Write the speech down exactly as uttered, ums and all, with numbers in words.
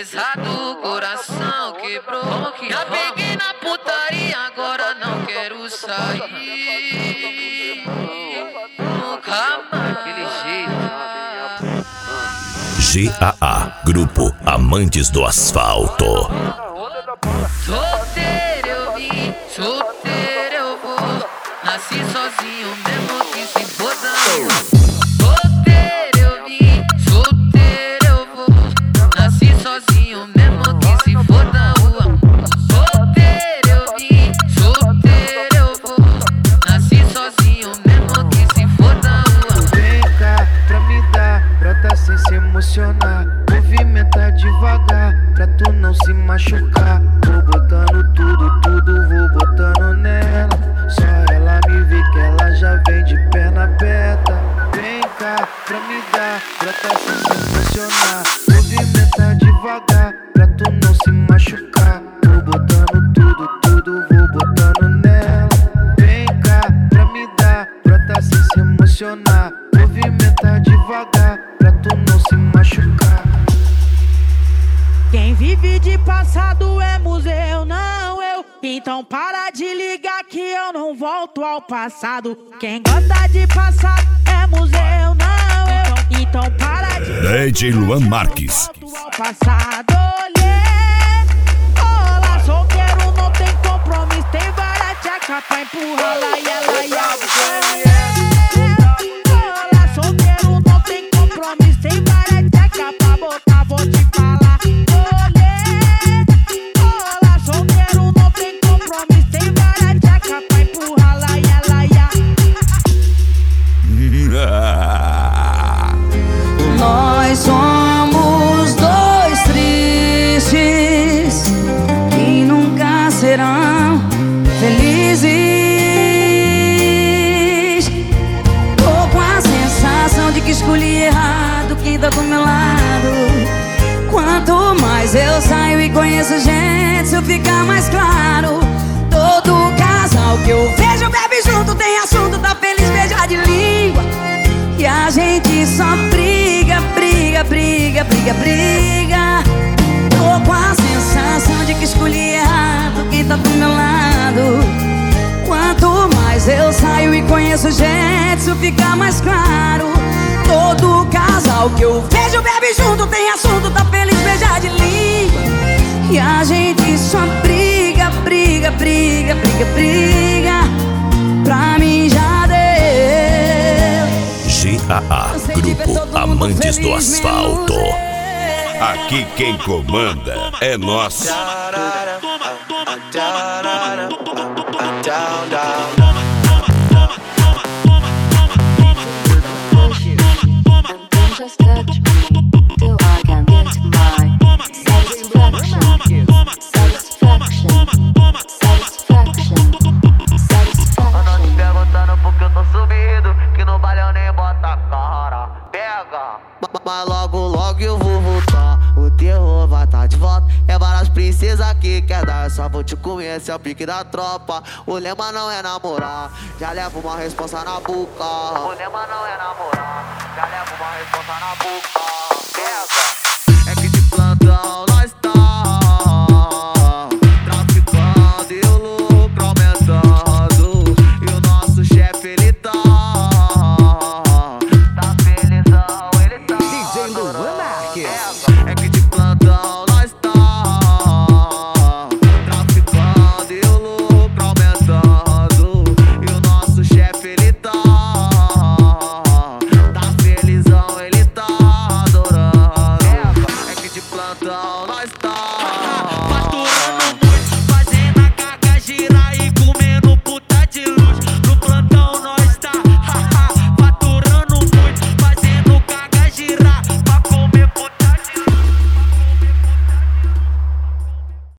pesado, coração quebrou. Já peguei na putaria, agora não quero sair. Nunca mais. Aquele jeito. G A A, Grupo Amantes do Asfalto. Solteiro eu vim, solteiro eu vou. Nasci sozinho mesmo que se foda. Solteiro eu vim, solteiro eu vou. Nasci sozinho mesmo que se foda o amor. Solteiro eu vim, solteiro eu vou. Nasci sozinho mesmo que se foda o amor. Vem cá pra me dar, brota sem se emocionar. Movimenta devagar, pra tu não se machucar. Vou botando tudo, tudo, vou botando nela. Só ela me vê que ela já vem de perna aberta. Vem cá pra me dar, brota sem se emocionar. Movimenta devagar, pra tu não se machucar. Vou botando tudo, tudo, vou botando nela. Vem cá pra me dar, brota sem se emocionar. Movimenta devagar, pra tu não se machucar. Quem vive de passado é museu, não eu. Então para de ligar que eu não volto ao passado. Quem gosta de passado é museu, não eu. Então para de D J Luan Marques. volto ao passado. Olhê, olá, solteiro não tem compromisso. Tem várias tchaca pra empurrar lá e ela e a olá, solteiro não tem compromisso. Tem várias tchaca pra botar, vou te falar. Nós somos dois tristes que nunca serão felizes. Tô com a sensação de que escolhi errado quem tá do meu lado. Quanto mais eu saio e conheço gente, isso fica mais claro. Todo casal que eu vejo bebe junto, tem assunto, tá feliz, beija de língua. E a gente só briga, briga, briga, briga, briga. Tô com a sensação de que escolhi errado quem tá do meu lado. Quanto mais eu saio e conheço gente, isso fica mais claro. Todo casal que eu vejo bebe junto, tem assunto, tá feliz, beija de língua. E a gente só briga, briga, briga, briga, briga. Pra mim já deu. G A A, Grupo Amantes do Asfalto. Aqui quem comanda é nós. Just touch me till I can get my satisfaction, satisfaction, satisfaction, satisfaction. Eu não te perguntando porque eu tô subido, que no baile eu nem bota a cara. Pega! Mas logo, logo eu vou voltar. O terror vai tá de volta. É várias princesas que quer dar. Eu só vou te comer, esse é o pique da tropa. O lema não é namorar, já levo uma responsa na boca. O lema não é namorar, já levo uma responsa na boca. Pega!